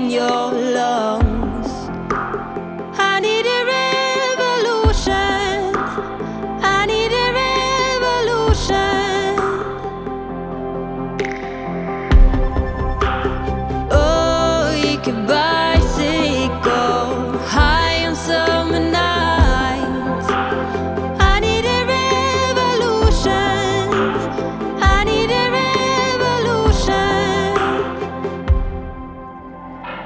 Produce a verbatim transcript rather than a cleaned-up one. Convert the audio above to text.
in your lungs. I need a revolution. I need a revolution. Oh, you could buy